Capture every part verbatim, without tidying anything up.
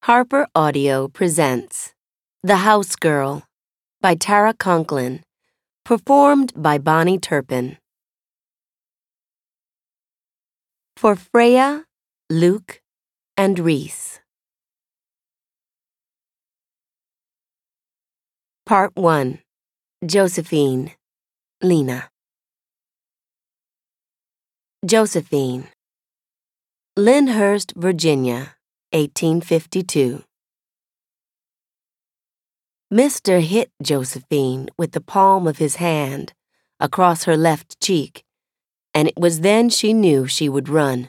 Harper Audio presents The House Girl by Tara Conklin, performed by Bonnie Turpin. For Freya, Luke, and Reese. Part one. Josephine, Lena. Josephine. Lyndhurst, Virginia, eighteen fifty-two. Mister hit Josephine with the palm of his hand across her left cheek, and it was then she knew she would run.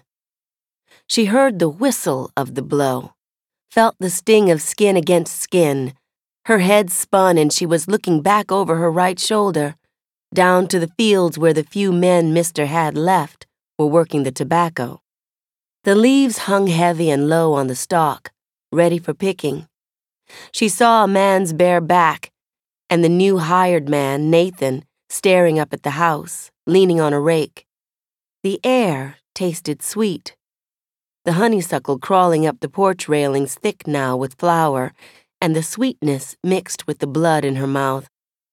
She heard the whistle of the blow, felt the sting of skin against skin. Her head spun and she was looking back over her right shoulder, down to the fields where the few men Mister had left were working the tobacco. The leaves hung heavy and low on the stalk, ready for picking. She saw a man's bare back, and the new hired man, Nathan, staring up at the house, leaning on a rake. The air tasted sweet. The honeysuckle crawling up the porch railings thick now with flower, and the sweetness mixed with the blood in her mouth.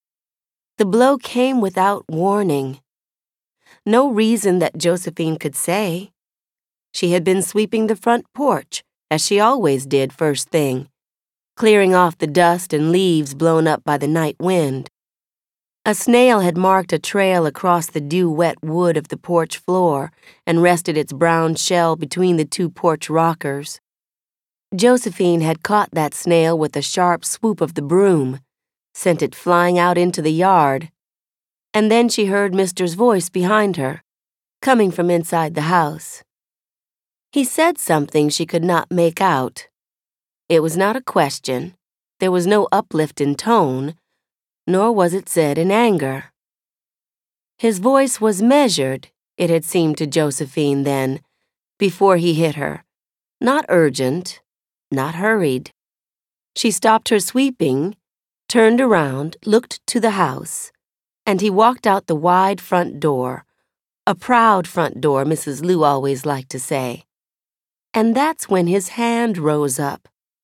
The blow came without warning. No reason that Josephine could say. She had been sweeping the front porch, as she always did first thing, clearing off the dust and leaves blown up by the night wind. A snail had marked a trail across the dew-wet wood of the porch floor and rested its brown shell between the two porch rockers. Josephine had caught that snail with a sharp swoop of the broom, sent it flying out into the yard, and then she heard Mister's voice behind her, coming from inside the house. He said something she could not make out. It was not a question, there was no uplift in tone, nor was it said in anger. His voice was measured, it had seemed to Josephine then, before he hit her, not urgent, not hurried. She stopped her sweeping, turned around, looked to the house, and he walked out the wide front door, a proud front door, Missus Lou always liked to say. And that's when his hand rose up.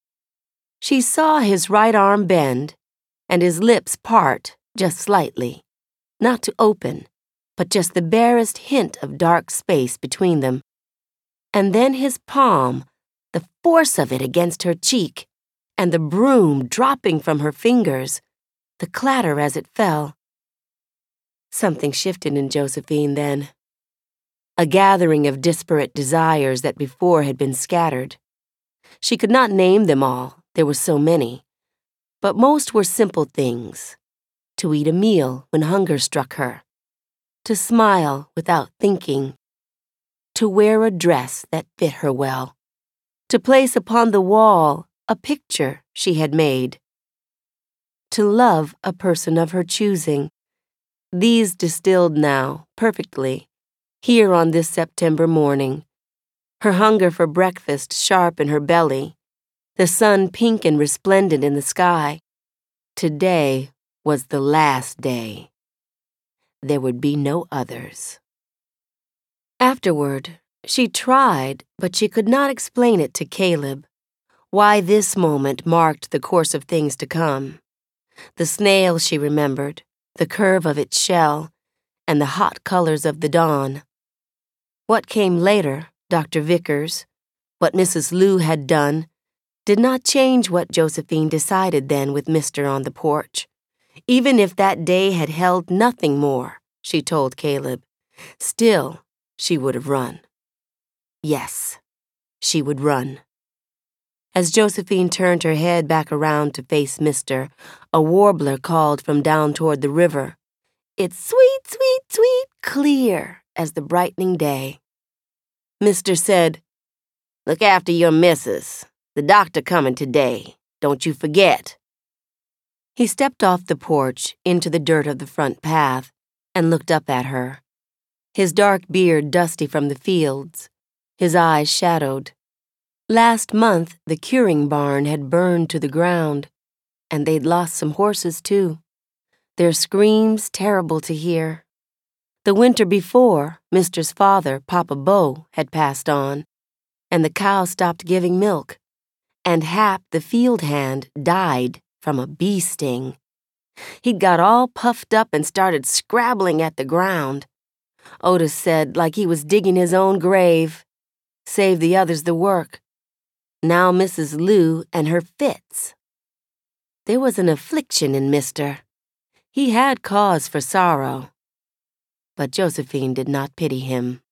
She saw his right arm bend, and his lips part just slightly, not to open, but just the barest hint of dark space between them. And then his palm, the force of it against her cheek, and the broom dropping from her fingers, the clatter as it fell. Something shifted in Josephine then. A gathering of disparate desires that before had been scattered. She could not name them all, there were so many, but most were simple things. To eat a meal when hunger struck her, to smile without thinking, to wear a dress that fit her well, to place upon the wall a picture she had made, to love a person of her choosing. These distilled now, perfectly, here on this September morning, her hunger for breakfast sharp in her belly, the sun pink and resplendent in the sky. Today was the last day. There would be no others. Afterward, she tried, but she could not explain it to Caleb, why this moment marked the course of things to come. The snail she remembered, the curve of its shell, and the hot colors of the dawn. What came later, Doctor Vickers, what Missus Lou had done, did not change what Josephine decided then with Mister on the porch. Even if that day had held nothing more, she told Caleb, still she would have run. Yes, she would run. As Josephine turned her head back around to face Mister, a warbler called from down toward the river. It's sweet, sweet, sweet, clear as the brightening day. Mister said, "Look after your missus. The doctor coming today. Don't you forget." He stepped off the porch into the dirt of the front path and looked up at her, his dark beard dusty from the fields, his eyes shadowed. Last month, the curing barn had burned to the ground, and they'd lost some horses, too. Their screams terrible to hear. The winter before, Mister's father, Papa Bo, had passed on, and the cow stopped giving milk, and Hap, the field hand, died from a bee sting. He'd got all puffed up and started scrabbling at the ground. Otis said, like he was digging his own grave, save the others the work. Now Missus Lou and her fits. There was an affliction in Mister He had cause for sorrow. But Josephine did not pity him.